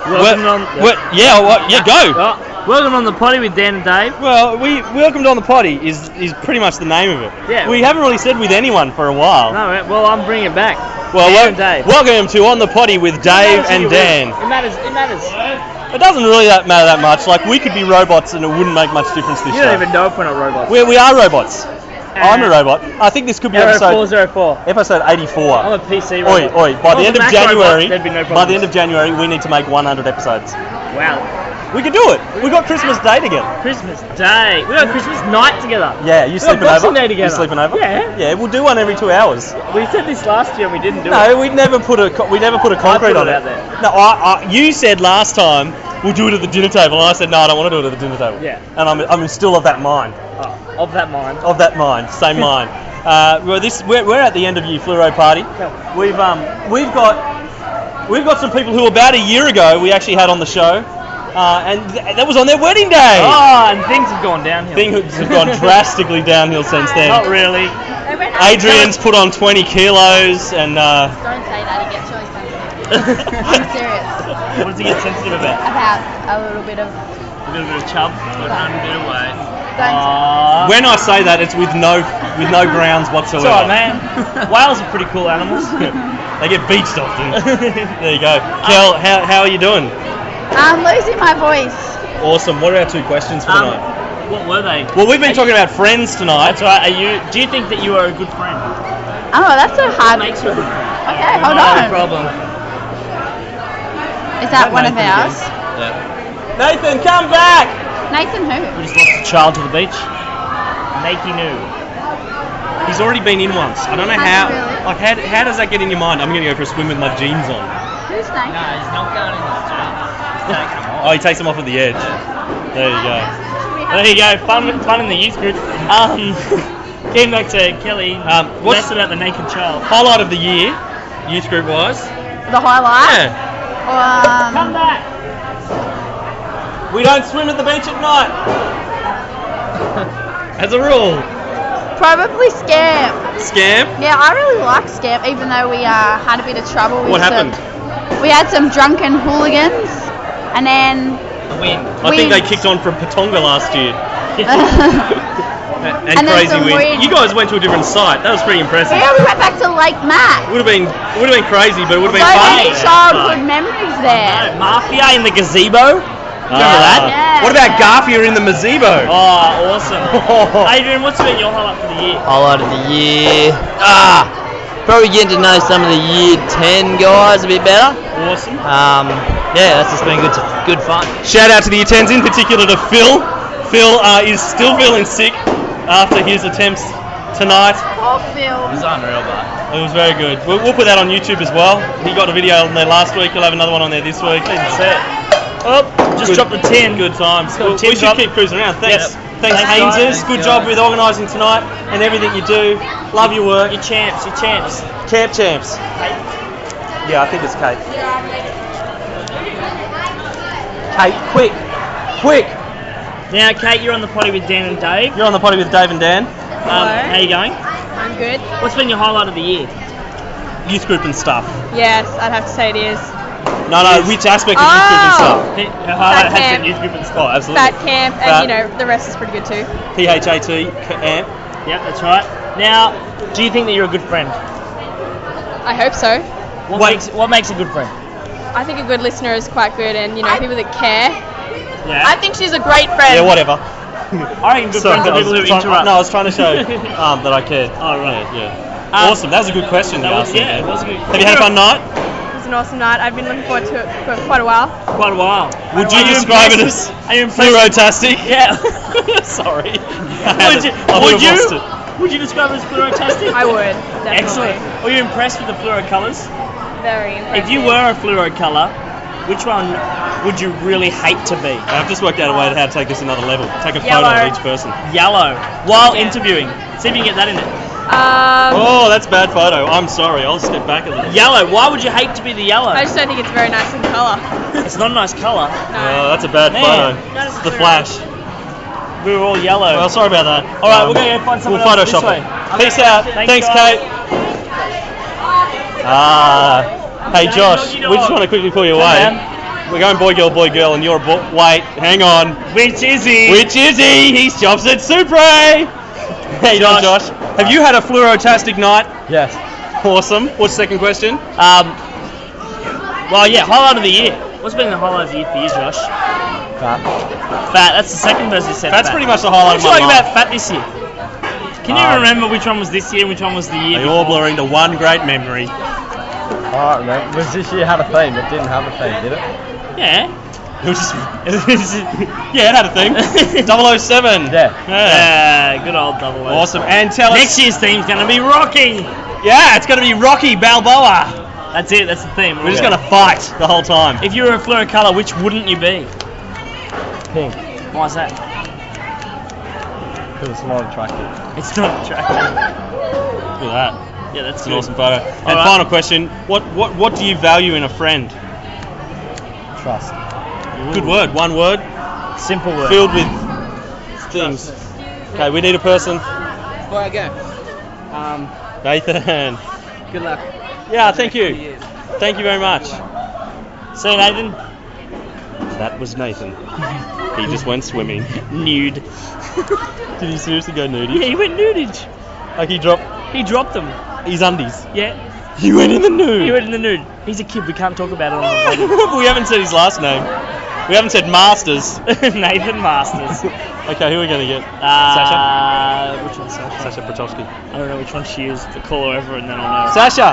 Go. Welcome on the potty with Dan and Dave. Well, we welcomed on the potty is pretty much the name of it. Yeah. We haven't really said with anyone for a while. No, well, I'm bringing it back. Well, Dan and Dave. Welcome to On the Potty with Dave and Dan. It matters. It doesn't really matter that much. Like, we could be robots and it wouldn't make much difference this You don't even know if we're not robots. We are robots. I'm a robot. I think this could be episode 404. Episode 84. I'm a PC robot. Oi! By the end of January, there'd be no by the end of January, we need to make 100 episodes. Wow. We could do it. We got Christmas Day together. Christmas Day. We got Christmas night together. Yeah, you sleeping over? Boxing Day together. You sleeping over? Yeah. Yeah, we'll do one every 2 hours. We said this last year and we didn't do it. No, we never put a concrete on it. Out there. No, you said last time we'll do it at the dinner table, and I said no, I don't want to do it at the dinner table. Yeah. And I'm still of that mind. Oh, of that mind. Of that mind, same mind. We're at the end of year fluoro party. We've got some people who about a year ago we actually had on the show, and that was on their wedding day. Oh, and things have gone downhill. Things have gone drastically downhill since then. Not really. Adrian's put on 20 kilos and. Don't say that, he gets really sensitive. I'm serious. What does he get sensitive about? About a little bit of... A little bit of chub, put on a bit of weight. When I say that, it's with no grounds whatsoever. It's alright, man. Whales are pretty cool animals. They get beached often. There you go. Kel, how are you doing? I'm losing my voice. Awesome. What are our 2 questions for tonight? What were they? Well, we've been talking about friends tonight. That's right. Do you think that you are a good friend? Oh, that's so hard. What makes you a good friend? Okay, hold on. No problem. Is that one of ours? Yeah. Nathan, come back! Nathan who? We just lost a child to the beach. Nakey New. He's already been in once. I don't know how. Really? Like, how does that get in your mind? I'm going to go for a swim with my jeans on. Who's Nathan? No, he's not going in the street. He's taking them off. Oh, he takes them off at the edge. There you go. There you go. Fun in the youth group. Getting back to Kelly. What's about the naked child? Highlight of the year, youth group wise? The highlight? Yeah. Come back. We don't swim at the beach at night. As a rule. Probably Scam. Scam? Yeah, I really like Scam, even though we had a bit of trouble with What happened? We had some drunken hooligans, and then... I think they kicked on from Patonga last year. and crazy winds. You guys went to a different site. That was pretty impressive. Yeah, we went back to Lake Mac. Would have been crazy, but it would have been So fun. many childhood memories there. Mafia in the gazebo. Remember that? Yeah. What about Garfield in the Mazebo? Oh, awesome. Adrian, what's been your highlight for the year? Highlight of the year. Probably getting to know some of the year 10 guys a bit better. Awesome. Yeah, that's just been good fun. Shout out to the attendants, in particular to Phil. Phil is still feeling sick after his attempts tonight. Poor Phil. It was unreal, but It was very good. We'll put that on YouTube as well. He got a video on there last week. He'll have another one on there this week. Oh, just dropped the 10. Good times. Got We 10 should drop. keep cruising around. Thanks. Yep. Thanks, Thanks, Hayneses. guys. Good job with organising tonight and everything you do. Love your work. You're champs. Camp champs. Yeah, I think it's Kate. Kate, quick. Now, Kate, you're on the potty with Dan and Dave. You're on the potty with Dave and Dan. How you going? I'm good. What's been your highlight of the year? Youth group and stuff. Yes, I'd have to say it is. No, which aspect of youth group and stuff? Her highlight has camp. been youth group and Oh, stuff. absolutely. Fat camp, and Fat. you know, the rest is pretty good too. PHAT camp. Yeah, that's right. Now, do you think that you're a good friend? I hope so. What makes a good friend? I think a good listener is quite good, and you know, people that care. Yeah. I think she's a great friend. Yeah, whatever. I reckon good friends are people who interrupt. No, I was trying to show that I cared. Oh, right. Yeah. Awesome. That was a good question. That you was, asked me. yeah, it was good. Have you had a fun night? It was an awesome night. I've been looking forward to it for quite a while. Quite a while. Would Are you describe it impressed? as Are you impressed? fluorotastic? Yeah. Sorry. Would you describe it as fluorotastic? I would, definitely. Excellent. Are you impressed with the fluoro colours? Very impressive. If you were a fluoro colour, which one would you really hate to be? I've just worked out a way to how to take this another level. Take a Yellow. photo of each person. Yellow. While Yeah. interviewing. See if you can get that in there. Oh, that's bad photo. I'm sorry. I'll step back a little. Yellow. Why would you hate to be the yellow? I just don't think it's very nice in colour. It's not a nice colour. No. Oh, that's a bad Man. photo. Not as It's the clear. flash. We were all yellow. Well, sorry about that. All right, we're going to go find someone We'll else Photoshop this it. way. Peace out. Thanks, guys. Kate. Hey, Josh. We just want to quickly pull you away. We're going boy, girl, and you're a boy. Wait, hang on. Which is he? Which is he? He's Jobs at Supre. How you doing, Josh? Have you had a fluorotastic night? Yes. Awesome. What's the second question? Well, yeah, highlight of the year. What's been the highlight of the year for you, Josh? Fat. Fat. That's the second person who said That's fat. pretty much the highlight What of do you my like life. about fat this year? Can you remember which one was this year and which one was the year They all before? blur into one great memory. Alright, man. Was this year had a theme? It didn't have a theme, did it? Yeah. It was just, yeah, it had a theme. 007. Yeah. Yeah, good old double O. Awesome. And tell us. Next year's theme's going to be Rocky. Yeah, it's going to be Rocky Balboa. That's it. That's the theme. We're just going to fight the whole time. If you were a fluoro colour, which wouldn't you be? Pink. Why's that? Because it's not attractive. It's not attractive. Look at that. Yeah, that's It's an good. awesome photo. And right. final question: What do you value in a friend? Trust. Good word. One word. Simple word. Filled with things. Okay, we need a person. Before I go, Nathan. good luck. Yeah, thank you. Thank you very much. See you, Nathan. That was Nathan. He just went swimming. Nude. Did he seriously go nudie? Yeah, he went nudage. Like he dropped He dropped them. his undies. Yeah. He went in the nude. He went in the nude. He's a kid. We can't talk about it on the We haven't said his last name. We haven't said Masters. podcast. Nathan Masters. Okay, who are we going to get? Which one's Sasha? Sasha Protowski. I don't know which one she is. But call her over and then I'll know. Sasha!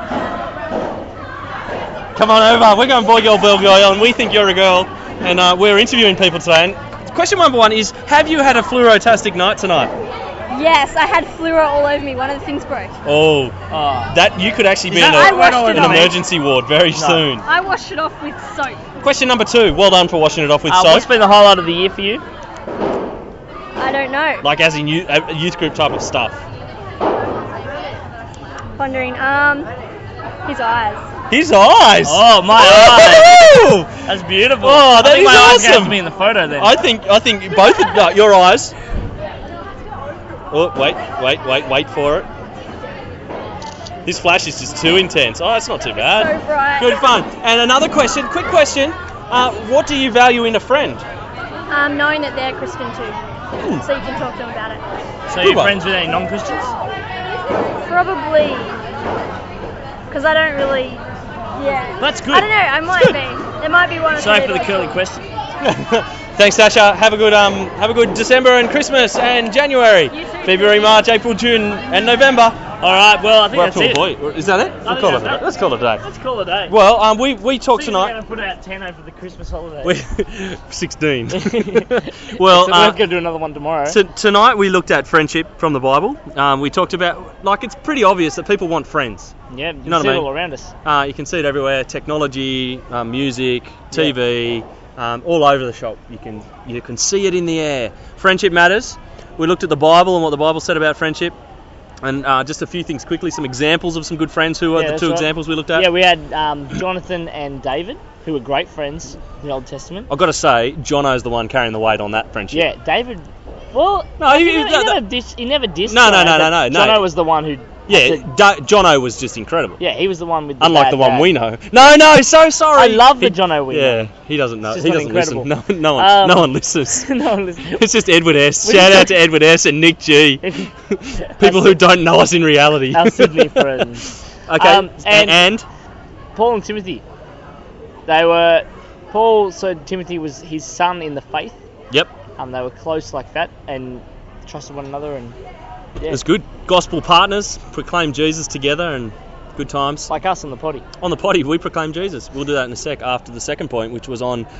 Come on over. We're going boy, girl, and we think you're a girl. And we're interviewing people today. And question number one is, have you had a fluorotastic night tonight? Yes, I had fluoro all over me. One of the things broke. Oh, Oh. that you could actually be Is in that I washed it an off. emergency ward very soon. I washed it off with soap. Question number two. Well done for washing it off with What's soap. been the highlight of the year for you? I don't know. Like as in a youth group type of stuff. Wondering, his eyes. His eyes. Oh, my eyes. Woohoo! That's beautiful. Oh, that I think is my eyes have awesome. to be in the photo then. I think both of your eyes. Oh, wait for it. This flash is just too intense. Oh, it's not too bad. So bright. Good fun. And another question, quick question. What do you value in a friend? Knowing that they're Christian too. So you can talk to them about it. So Good you're one. friends with any non-Christians? Probably. Because I don't really. Yeah. That's good. I don't know. I might be. There might be one or two. Sorry for the people. curly question. Thanks, Sasha. Have a good December and Christmas and January, You too. February, March, April, June, and November. All right. Well, I think that's it. Boy, is that it? I think that's it. Let's call it a day. Let's call it a day. Well, we talked We're tonight. going to put out 10 over the Christmas holiday. We 16. Well, so we're going to do another one tomorrow. So tonight we looked at friendship from the Bible. We talked about, like, it's pretty obvious that people want friends. yeah, you know what see I it mean? all around us. You can see it everywhere: technology, music, TV, all over the shop. You can see it in the air. Friendship matters. We looked at the Bible and what the Bible said about friendship, and just a few things quickly. Some examples of some good friends. Who are the that's two right. examples we looked at? Yeah, we had Jonathan and David, who were great friends in the Old Testament. I've got to say, Jono's the one carrying the weight on that friendship. Yeah, David. Well, No, he he- never dissed. He never dissed. No, Jono, no, but no. Jono was the one who. Yeah, Jono was just incredible. Yeah, he was the one with. The Unlike bad the one dad. we know. No, so sorry. I love the Jono we know. Yeah, he doesn't know. It's He just doesn't not listen. No one listens. no, listen. It's just Edward S. We Shout just- out to Edward S. and Nick G. People who don't know us in reality. Our Sydney friends. Okay, and and Paul and Timothy. They were Paul. So Timothy was his son in the faith. yep, They were close like that and trusted one another and yeah, it was good. Gospel partners proclaim Jesus together and good times. like us on the potty. On the potty, we proclaim Jesus. We'll do that in a sec after the second point, which was on.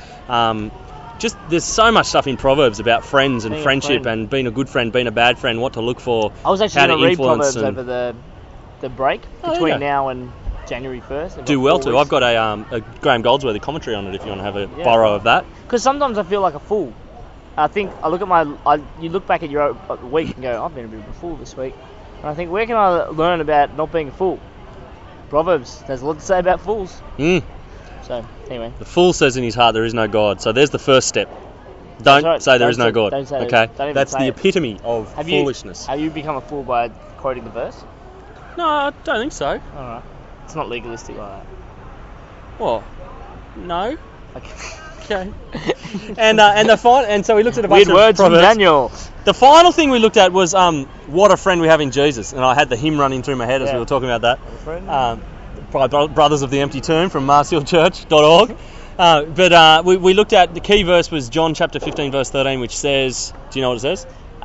Just there's so much stuff in Proverbs about friends and Being a friendship friend. and being a good friend, being a bad friend, what to look for. I was actually how going to to read influence Proverbs and- over the break Oh, between yeah. now and January 1st. Do well to. I've got a Graham Goldsworthy commentary on it if you want to have a Yeah. borrow of that. Because sometimes I feel like a fool. I think I look at you look back at your week and go, I've been a bit of a fool this week. And I think, where can I learn about not being a fool? Proverbs. There's a lot to say about fools. Mm. So anyway, The fool says in his heart there is no God. So there's the first step. Don't right. say there Don't is no say- God. don't say okay, don't even that's say the it. epitome of have foolishness. you become a fool by quoting the verse? No, I don't think so. All right. It's not legalistic like that. What? No. Okay. And so we looked at a bunch Weird of words from Proverbs. Daniel. The final thing we looked at was what a friend we have in Jesus, and I had the hymn running through my head as Yeah. we were talking about that. Friend. Brothers of the Empty Tomb from marsealchurch.org. We looked at the key verse was John chapter 15 verse 13, which says, do you know what it says?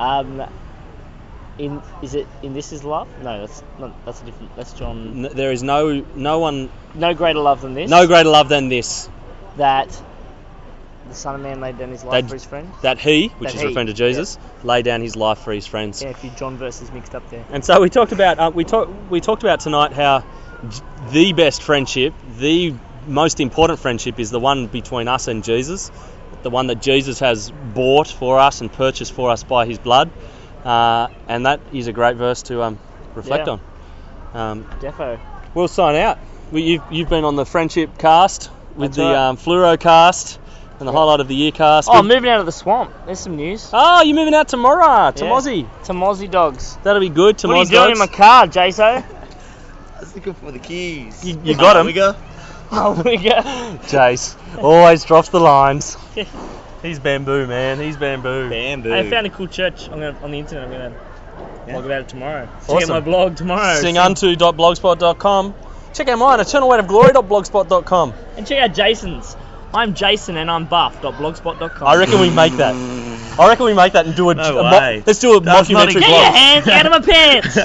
In this is love? No, that's not. That's a different. That's John. There is no one, No greater love than this. no greater love than this, That the Son of Man laid down his life That- for his friend. that he, which That is he, referring to Jesus, lay down his life for his friends. Yeah, a few John verses mixed up there. And so we talked about we talked about tonight how the best friendship, the most important friendship, is the one between us and Jesus, the one that Jesus has bought for us and purchased for us by His blood, and that is a great verse to reflect Yeah. on. Defo. We'll sign out. You've been on the friendship cast with That's the right. Fluoro cast and the highlight of the year cast. Oh, I'm moving out of the swamp. There's some news. Oh, you're moving out tomorrow to Yeah. Mozzie. To Mozzie Dogs. That'll be good. To What are you Moz doing in my Dogs. car, Jaso? I was looking for the keys. You got him. We go. Oh, we go. Jace always drops the lines. He's bamboo, man. He's bamboo. Bamboo. I found a cool church on the internet. I'm gonna blog about it tomorrow. Check Awesome. out my blog tomorrow. Singunto.blogspot.com. Check out mine, eternalweightofglory.blogspot.com. And check out Jason's. I'm Jason and I'm buff.blogspot.com. I reckon we make that. And do a. No a way. let's do a That's not mockumentary Get your blog. hands out of my pants!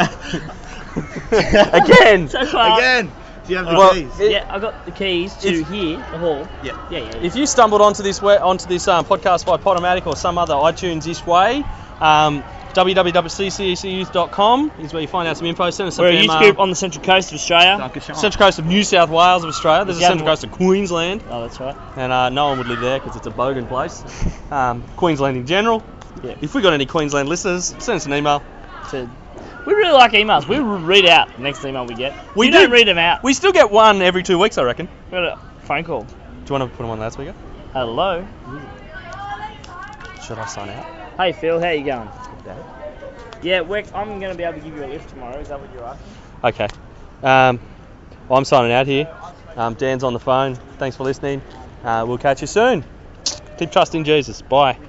Again. So quiet. Again. Do you have the Well, keys? Yeah, I got the keys to If- here, the hall. Yeah. Yeah. If you stumbled onto this podcast by Podomatic or some other iTunes-ish way, www.ccecyouth.com is where you find out some info. Send us We're a some youth group on the Central Coast of Australia. Central Coast of New South Wales of Australia. There's a If you Central haven't- Coast of Queensland, Oh, that's right. and no one would live there because it's a bogan place. Queensland in general. Yeah. If we got any Queensland listeners, send us an email. We really like emails. We read out the next email we get. We You do. don't read them out. We still get one every 2 weeks, I reckon. We got a phone call. Do you want to put them on loudspeaker? Hello. Should I sign out? Hey Phil, how you going? Yeah, I'm going to be able to give you a lift tomorrow. Is that what you're asking? Okay. Well, I'm signing out here. Dan's on the phone. Thanks for listening. We'll catch you soon. Keep trusting Jesus. Bye.